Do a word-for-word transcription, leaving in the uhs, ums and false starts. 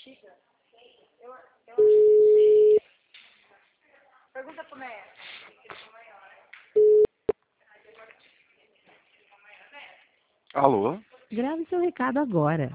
Pergunta pro médico. Alô? Grave seu recado agora.